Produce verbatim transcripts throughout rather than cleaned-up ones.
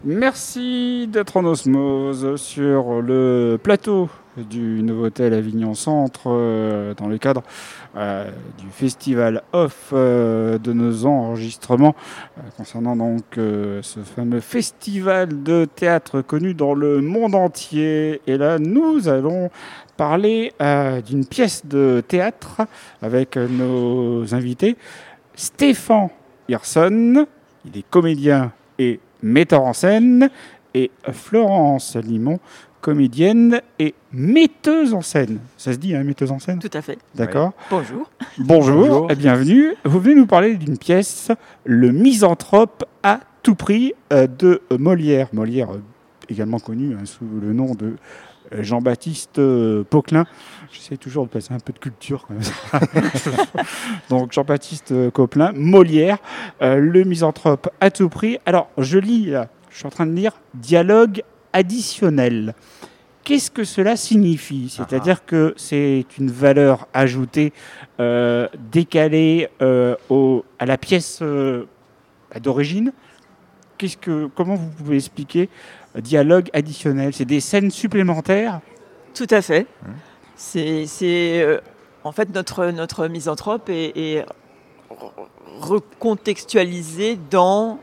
Merci d'être en osmose sur le plateau du Novotel Avignon Centre euh, dans le cadre euh, du festival off euh, de nos enregistrements euh, concernant donc euh, ce fameux festival de théâtre connu dans le monde entier. Et là, nous allons parler euh, d'une pièce de théâtre avec nos invités. Stéphane Hirson, il est comédien et metteur en scène, et Florence Limon, comédienne et metteuse en scène. Ça se dit, hein, metteuse en scène ? Tout à fait. D'accord. Oui. Bonjour. Bonjour, Bonjour. Et bienvenue. Vous venez nous parler d'une pièce, Le Misanthrope à tout prix, euh, de Molière. Molière, euh, également connu hein, sous le nom de euh, Jean-Baptiste euh, Poquelin. J'essaie toujours de passer un peu de culture comme ça. Donc Jean-Baptiste euh, Poquelin, Molière, euh, Le Misanthrope à tout prix. Alors, je lis, là, je suis en train de lire dialogue additionnel. Qu'est-ce que cela signifie ? C'est-à-dire ah. que c'est une valeur ajoutée, euh, décalée euh, au, à la pièce euh, d'origine. Qu'est-ce que, comment vous pouvez expliquer euh, dialogue additionnel ? C'est des scènes supplémentaires ? Tout à fait. Mmh. C'est, c'est euh, en fait notre, notre misanthrope est, est recontextualisé dans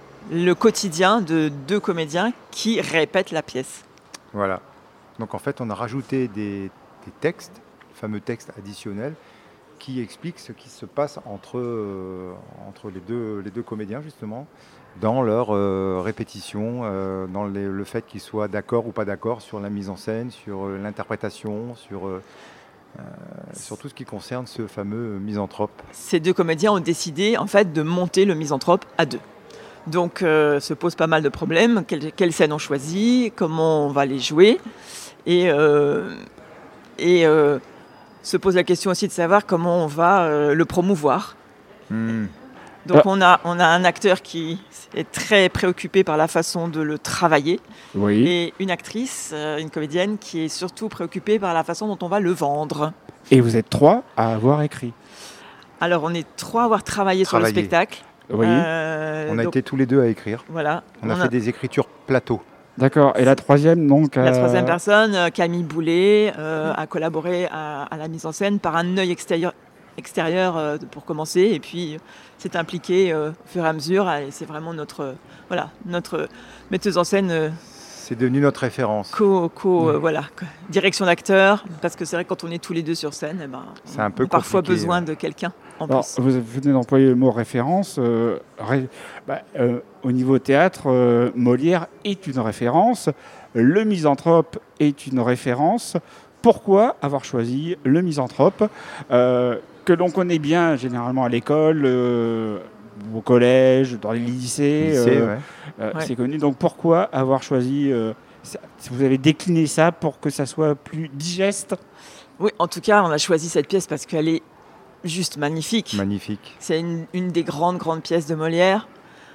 le quotidien de deux comédiens qui répètent la pièce. Voilà. Donc en fait, on a rajouté des, des textes, fameux textes additionnels, qui expliquent ce qui se passe entre, euh, entre les, deux, les deux comédiens, justement, dans leur euh, répétition, euh, dans les, le fait qu'ils soient d'accord ou pas d'accord sur la mise en scène, sur euh, l'interprétation, sur, euh, euh, sur tout ce qui concerne ce fameux misanthrope. Ces deux comédiens ont décidé, en fait, de monter le misanthrope à deux. Donc, euh, se pose pas mal de problèmes. Quelle, quelle scène on choisit ? Comment on va les jouer ? Et, euh, et euh, se pose la question aussi de savoir comment on va euh, le promouvoir. Mmh. Donc, ah. on, a, on a un acteur qui est très préoccupé par la façon de le travailler. Oui. Et une actrice, euh, une comédienne, qui est surtout préoccupée par la façon dont on va le vendre. Et vous êtes trois à avoir écrit ? Alors, on est trois à avoir travaillé, travaillé. sur le spectacle. Oui. Euh, on a donc, été tous les deux à écrire. Voilà. On, on a fait a... des écritures plateau. D'accord. Et la troisième, donc La euh... troisième personne, Camille Boulet, euh, a collaboré à, à la mise en scène par un œil extérieur, extérieur euh, pour commencer, et puis euh, s'est impliqué euh, au fur et à mesure. Et c'est vraiment notre, euh, voilà, notre metteuse en scène. Euh, c'est devenu notre référence. Co, co, euh, voilà, direction d'acteur, parce que c'est vrai que quand on est tous les deux sur scène, eh ben, c'est un peu on a parfois besoin de quelqu'un en Alors, plus. Vous venez d'employer le mot référence. Euh, ré, bah, euh, au niveau théâtre, euh, Molière est une référence. Le Misanthrope est une référence. Pourquoi avoir choisi le Misanthrope euh, que l'on connaît bien généralement à l'école, euh, au collège, dans les lycées, lycée, euh, ouais. euh, ouais. c'est connu. Donc pourquoi avoir choisi euh, ça, vous avez décliné ça pour que ça soit plus digeste ? Oui, en tout cas, on a choisi cette pièce parce qu'elle est juste magnifique. Magnifique. C'est une, une des grandes, grandes pièces de Molière.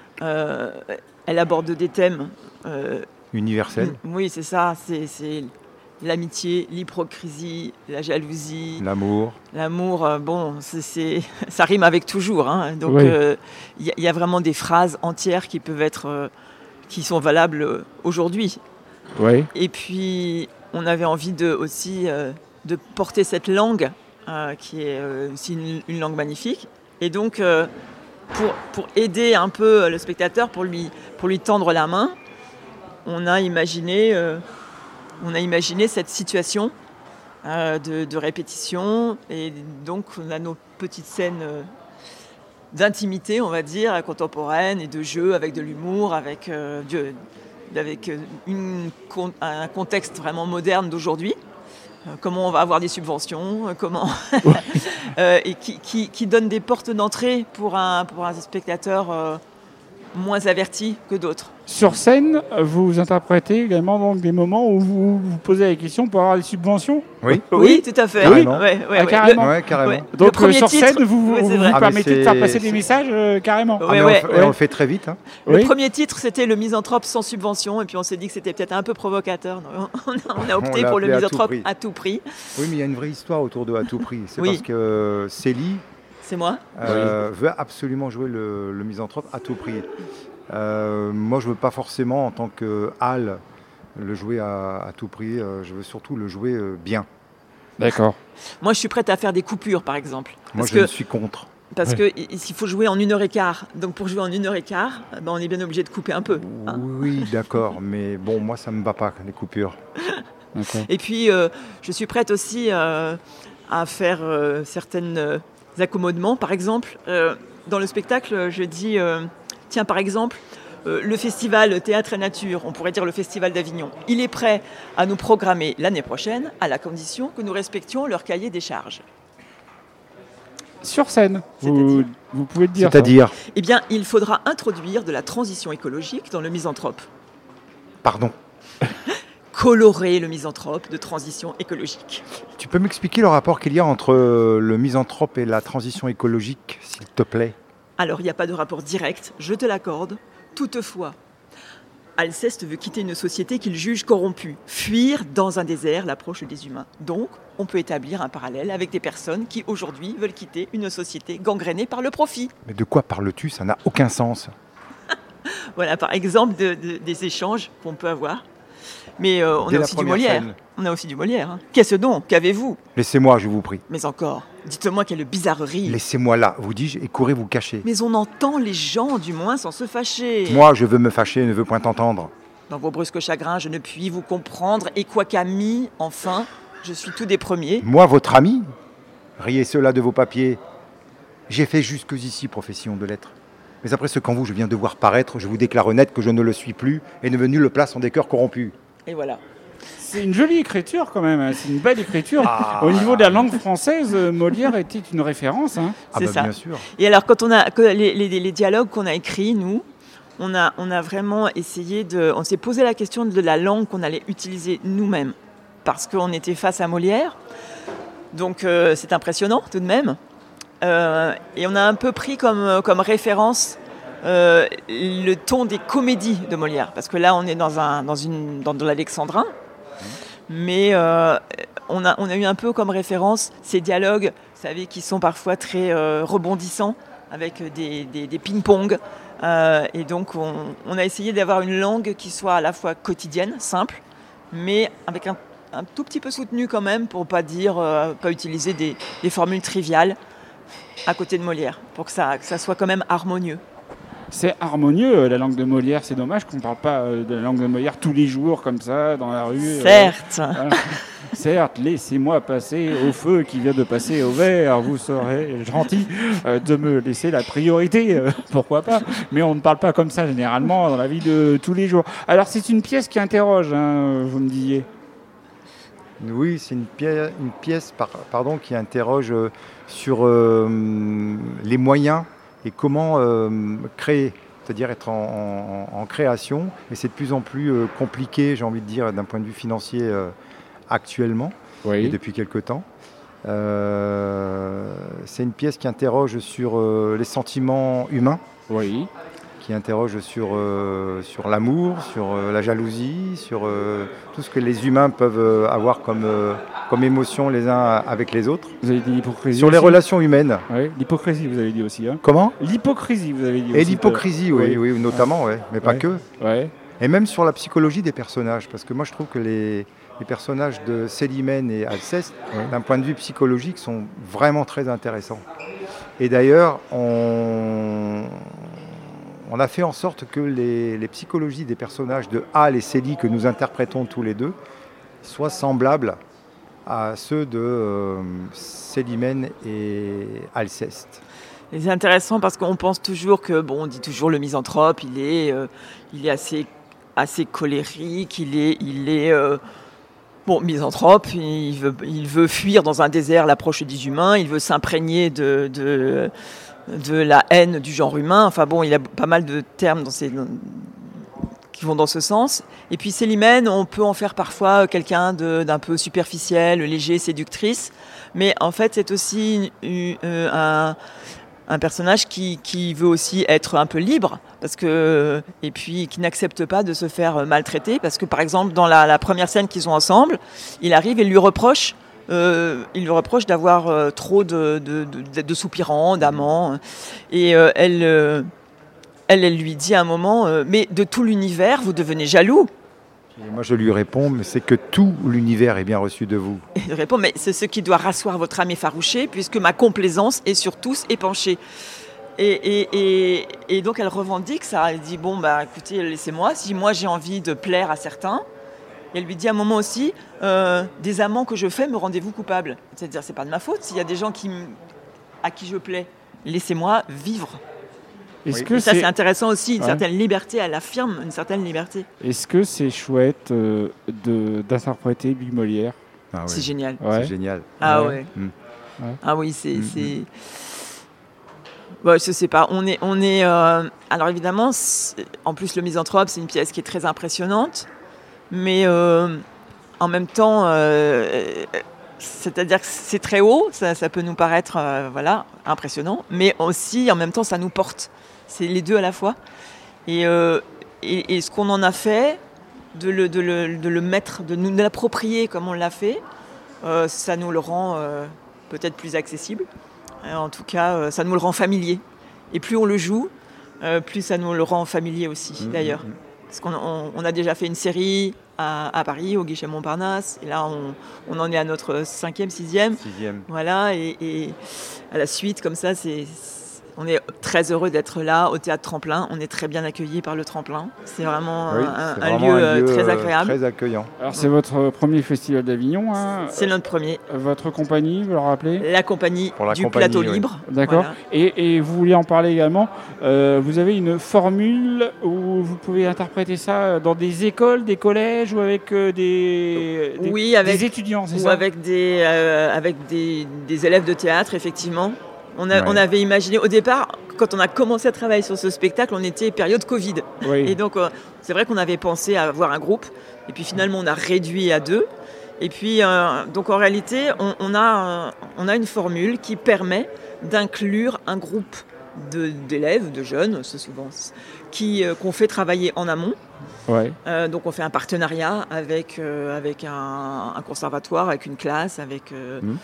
Euh, elle aborde des thèmes... Euh, universels. Oui, c'est ça. C'est, c'est l'amitié, l'hypocrisie, la jalousie. L'amour. L'amour, euh, bon, c'est, c'est, ça rime avec toujours. Hein. Donc, il oui. euh, y, y a vraiment des phrases entières qui peuvent être... Euh, qui sont valables euh, aujourd'hui. Oui. Et puis, on avait envie de, aussi euh, de porter cette langue, euh, qui est euh, aussi une, une langue magnifique. Et donc, euh, pour, pour aider un peu le spectateur, pour lui, pour lui tendre la main, on a imaginé, euh, on a imaginé cette situation euh, de, de répétition. Et donc, on a nos petites scènes euh, d'intimité, on va dire, contemporaine, et de jeu avec de l'humour, avec... Euh, de, avec une, un contexte vraiment moderne d'aujourd'hui, euh, comment on va avoir des subventions, euh, comment euh, et qui, qui, qui donne des portes d'entrée pour un, pour un spectateur euh, moins averti que d'autres. Sur scène, vous interprétez également donc des moments où vous vous posez la question pour avoir des subventions ? Oui, oui, oui, tout à fait. Oui, ouais, ouais, ah, carrément. Le, ouais, carrément. Ouais. Donc le sur titre, scène, vous vous, ouais, vous, vous ah, permettez c'est... de faire passer des messages euh, carrément. Ouais, ah, mais ouais. on, fait, ouais. on le fait très vite. Hein. Le oui. premier titre, c'était le Misanthrope sans subvention, et puis on s'est dit que c'était peut-être un peu provocateur. On a, on a opté on pour le Misanthrope à, à tout prix. Oui, mais il y a une vraie histoire autour de à tout prix. C'est oui. parce que Célie C'est moi euh, oui. veut absolument jouer le, le Misanthrope à tout prix. Euh, moi, je veux pas forcément, en tant que Hal, le jouer à, à tout prix. Euh, je veux surtout le jouer euh, bien. D'accord. Moi, je suis prête à faire des coupures, par exemple. Moi, Parce je que, suis contre. parce Ouais. que i- il faut jouer en une heure et quart. Donc, pour jouer en une heure et quart, ben, on est bien obligé de couper un peu. hein. Oui, d'accord, mais bon, moi, ça me va pas, les coupures. D'accord. Et puis, euh, je suis prête aussi euh, à faire euh, certains euh, accommodements. Par exemple, euh, dans le spectacle, je dis, euh, tiens, par exemple, euh, le festival Théâtre et Nature, on pourrait dire le festival d'Avignon, il est prêt à nous programmer l'année prochaine, à la condition que nous respections leur cahier des charges. Sur scène, vous, C'est-à-dire vous pouvez le dire. ça. C'est-à-dire, Eh bien, il faudra introduire de la transition écologique dans le misanthrope. pardon, Colorer le misanthrope de transition écologique. tu peux m'expliquer le rapport qu'il y a entre euh, le misanthrope et la transition écologique, s'il te plaît? Alors, il n'y a pas de rapport direct, je te l'accorde. Toutefois, Alceste veut quitter une société qu'il juge corrompue, fuir dans un désert l'approche des humains. Donc, on peut établir un parallèle avec des personnes qui, aujourd'hui, veulent quitter une société gangrénée par le profit. Mais de quoi parles-tu? Ça n'a aucun sens. Voilà, par exemple, de- de- des échanges qu'on peut avoir. Mais euh, on Dès a la aussi du première Molière. scène. On a aussi du Molière. hein. Qu'est-ce donc? Qu'avez-vous? Laissez-moi, je vous prie. Mais encore, dites-moi quelle bizarrerie. Laissez-moi là, vous dis-je, et courez vous cacher. Mais on entend les gens, du moins, sans se fâcher. Moi, je veux me fâcher, ne veux point entendre. Dans vos brusques chagrins, je ne puis vous comprendre. Et quoi qu'ami, enfin, je suis tout des premiers. Moi, votre ami? Riez cela de vos papiers. J'ai fait jusqu'ici profession de l'être. Mais après ce qu'en vous je viens de voir paraître, je vous déclare net que je ne le suis plus et ne venu le place en des cœurs corrompus. Et voilà. C'est une jolie écriture quand même, hein. C'est une belle écriture. Ah. Au niveau de la langue française, euh, Molière était une référence. hein. Ah C'est bah, ça. bien sûr. Et alors, quand on a que les, les- les dialogues qu'on a écrits, nous, on a, on a vraiment essayé de. On s'est posé la question de la langue qu'on allait utiliser nous-mêmes. Parce qu'on était face à Molière. Donc, euh, c'est impressionnant tout de même. Euh, et on a un peu pris comme, comme référence euh, le ton des comédies de Molière. Parce que là, on est dans, un, dans, une, dans de l'alexandrin. Mais euh, on, a, on a eu un peu comme référence ces dialogues, vous savez, qui sont parfois très euh, rebondissants, avec des, des, des ping-pong. Euh, et donc, on, on a essayé d'avoir une langue qui soit à la fois quotidienne, simple, mais avec un, un tout petit peu soutenue quand même, pour pas dire, euh, pas utiliser des, des formules triviales à côté de Molière, pour que ça, que ça soit quand même harmonieux. C'est harmonieux, euh, la langue de Molière. C'est dommage qu'on ne parle pas euh, de la langue de Molière tous les jours, comme ça, dans la rue. euh, Certes. voilà. Certes, laissez-moi passer au feu qui vient de passer au vert. Vous serez gentil euh, de me laisser la priorité, euh, pourquoi pas. Mais on ne parle pas comme ça généralement dans la vie de tous les jours. Alors c'est une pièce qui interroge, hein, vous me disiez. Oui, c'est une pièce, une pièce par- pardon, qui interroge euh, sur euh, les moyens et comment euh, créer, c'est-à-dire être en, en- en création. Et c'est de plus en plus euh, compliqué, j'ai envie de dire, d'un point de vue financier euh, actuellement et Oui. depuis quelque temps. Euh, c'est une pièce qui interroge sur euh, les sentiments humains, Oui. qui interroge sur, euh, sur l'amour, sur euh, la jalousie, sur euh, tout ce que les humains peuvent euh, avoir comme, euh, comme émotion les uns avec les autres. Vous avez dit l'hypocrisie. Sur les aussi relations humaines. Oui, l'hypocrisie, vous avez dit aussi. Hein. Comment? L'hypocrisie, vous avez dit Et aussi. l'hypocrisie, oui, oui. oui, notamment, ouais, mais pas Ouais. que. Ouais. Et même sur la psychologie des personnages, parce que moi je trouve que les, les personnages de Célimène et Alceste, Ouais. d'un point de vue psychologique, sont vraiment très intéressants. Et d'ailleurs, on, on a fait en sorte que les, les psychologies des personnages de Hal et Célie, que nous interprétons tous les deux, soient semblables à ceux de euh, Célimène et Alceste. Et c'est intéressant parce qu'on pense toujours que, bon, on dit toujours le misanthrope, il est, euh, il est assez, assez colérique, il est, il est euh, bon, misanthrope, il veut, il veut fuir dans un désert l'approche des humains, il veut s'imprégner de, de, de la haine du genre humain. Enfin bon, il a pas mal de termes dans ces, dans- qui vont dans ce sens. Et puis Célimène, on peut en faire parfois quelqu'un de- d'un peu superficiel, léger, séductrice, mais en fait c'est aussi une- une- un un personnage qui, qui veut aussi être un peu libre, parce que, et puis qui n'accepte pas de se faire maltraiter, parce que par exemple dans la, la première scène qu'ils ont ensemble, il arrive et lui reproche, euh, il lui reproche d'avoir euh, trop de, de, de, de soupirants, d'amants, et euh, elle, euh, elle, elle lui dit à un moment euh, « Mais de tout l'univers, vous devenez jaloux ?» Et moi, je lui réponds, mais c'est que tout l'univers est bien reçu de vous. Et il répond « Mais c'est ce qui doit rasseoir votre âme effarouchée, puisque ma complaisance est sur tous épanchée. » Et, et, et, et donc, elle revendique ça. Elle dit « Bon, bah, écoutez, laissez-moi. Si moi, j'ai envie de plaire à certains... » Et elle lui dit à un moment aussi euh, « Des amants que je fais, me rendez-vous coupable ?» C'est-à-dire, c'est pas de ma faute. S'il y a des gens qui, à qui je plais, laissez-moi vivre. Est-ce Oui. que Et ça, c'est... c'est intéressant aussi, une ouais. certaine liberté. Elle affirme une certaine liberté. Est-ce que c'est chouette euh, de, d'interpréter Louis Molière? Ah ouais. C'est génial. Ouais. C'est génial. Ah Ouais. ouais. Mm. Ouais. Ah oui, c'est... Mm, c'est... Bon, je sais pas. On est... On est euh... Alors évidemment, c'est... en plus, Le Misanthrope, c'est une pièce qui est très impressionnante. Mais euh, en même temps... Euh... C'est-à-dire que c'est très haut, ça, ça peut nous paraître euh, voilà, impressionnant, mais aussi, en même temps, ça nous porte. C'est les deux à la fois. Et, euh, et, et ce qu'on en a fait, de le, de le, de le mettre, de nous l'approprier comme on l'a fait, euh, ça nous le rend euh, peut-être plus accessible. Euh, en tout cas, euh, ça nous le rend familier. Et plus on le joue, euh, plus ça nous le rend familier aussi, mmh, d'ailleurs. Mmh. Parce qu'on on, on a déjà fait une série à, à Paris, au Guichet Montparnasse, et là, on, on en est à notre cinquième, sixième. Sixième. Voilà, et, et à la suite, comme ça, c'est... On est très heureux d'être là au Théâtre Tremplin. On est très bien accueillis par le Tremplin. C'est vraiment, oui, un, c'est un, vraiment lieu un lieu très agréable. Très accueillant. Alors, c'est votre premier festival d'Avignon. Hein. C'est notre premier. Votre compagnie, vous le rappelez? La compagnie Pour la du compagnie, Plateau oui. Libre. D'accord. Voilà. Et, et vous vouliez en parler également. Euh, vous avez une formule où vous pouvez interpréter ça dans des écoles, des collèges ou avec euh, des, des, oui, avec, des étudiants, c'est ou ça? avec, des, euh, avec des, des élèves de théâtre, effectivement. On, a, ouais. on avait imaginé, au départ, quand on a commencé à travailler sur ce spectacle, on était période Covid. Oui. Et donc, euh, c'est vrai qu'on avait pensé à avoir un groupe. Et puis finalement, on a réduit à deux. Et puis, euh, donc en réalité, on, on, a, euh, on a une formule qui permet d'inclure un groupe de, d'élèves, de jeunes, c'est souvent, qui, euh, qu'on fait travailler en amont. Ouais. Euh, donc on fait un partenariat avec, euh, avec un, un conservatoire, avec une classe, avec... Euh, mmh.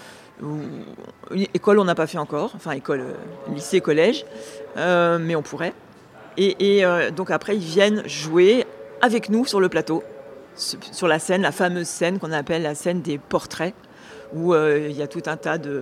Une école, on n'a pas fait encore, enfin école, euh, lycée, collège, euh, mais on pourrait. Et, et euh, donc après, ils viennent jouer avec nous sur le plateau, sur la scène, la fameuse scène qu'on appelle la scène des portraits, où euh, il y a tout un tas de,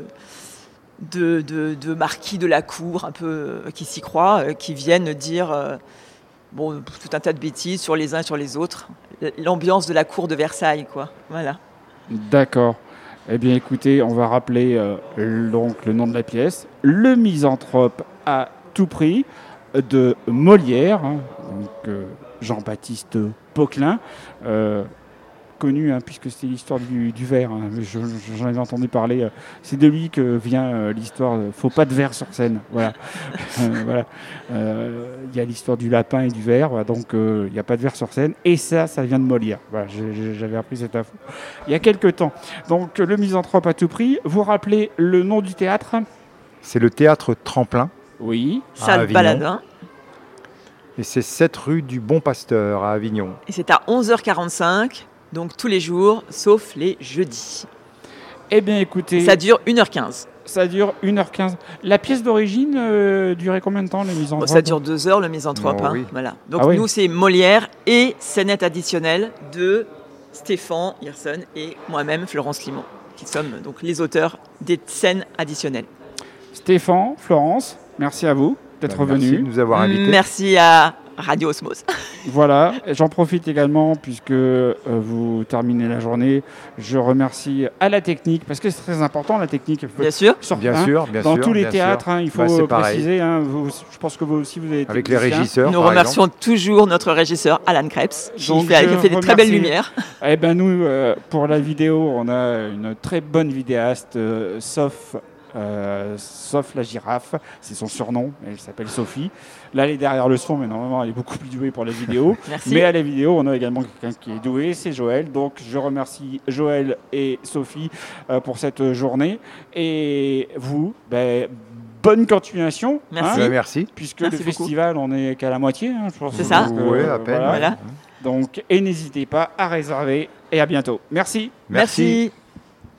de, de, de marquis de la cour, un peu euh, qui s'y croient, euh, qui viennent dire euh, bon, tout un tas de bêtises sur les uns et sur les autres. L'ambiance de la cour de Versailles, quoi. Voilà. D'accord. Eh bien, écoutez, on va rappeler euh, donc le nom de la pièce, Le Misanthrope à tout prix, de Molière, hein, donc euh, Jean-Baptiste Poquelin, euh, connu hein, puisque c'était l'histoire du, du verre. Hein, je, j'en avais entendu parler. Euh, c'est de lui que vient euh, l'histoire. De, faut pas de verre sur scène. Voilà. euh, voilà. Euh, il y a l'histoire du lapin et du verre. Voilà, donc il euh, n'y a pas de verre sur scène. Et ça, ça vient de Molière. Voilà, j'ai, j'avais appris cette info il y a quelques temps. Donc Le Misanthrope à tout prix. Vous rappelez le nom du théâtre? C'est le Théâtre Tremplin. Oui. Salle Baladin. Et c'est sept rue du Bon Pasteur à Avignon. Et c'est à onze heures quarante-cinq. Donc tous les jours, sauf les jeudis. Eh bien, écoutez... Ça dure une heure quinze. Ça dure une heure quinze. La pièce d'origine euh, durait combien de temps, le Misanthrope? Bon, ça dure deux heures, le Misanthrope. Oh, hein, oui. voilà. Donc ah, nous, oui. c'est Molière et scénette additionnelle de Stéphane Hirson et moi-même, Florence Limon, qui sommes donc les auteurs des scènes additionnelles. Stéphane, Florence, merci à vous d'être bah, venus. Merci de nous avoir invités. Merci à Radio Osmose. Voilà, j'en profite également puisque euh, vous terminez la journée. Je remercie à la technique parce que c'est très important la technique. Bien sûr. Sur, bien hein, sûr, bien dans sûr. tous les bien théâtres, hein, il faut bah, préciser. Hein, vous, je pense que vous aussi vous avez été avec les régisseurs. Nous remercions exemple. toujours notre régisseur Alan Krebs qui Donc, fait, qui fait des très belles lumières. Eh ben nous, euh, pour la vidéo, on a une très bonne vidéaste, euh, sauf. Euh, sauf la girafe, c'est son surnom, elle s'appelle Sophie. Là, elle est derrière le son, mais normalement, elle est beaucoup plus douée pour la vidéo. Mais à la vidéo, on a également quelqu'un qui est doué, c'est Joël. Donc, je remercie Joël et Sophie euh, pour cette journée. Et vous, ben, bonne continuation. Merci. Hein, merci. Puisque merci le beaucoup. festival, on n'est qu'à la moitié, hein, je pense. C'est ça. Oui, à peine. Voilà. Donc, et n'hésitez pas à réserver. Et à bientôt. Merci. Merci. merci.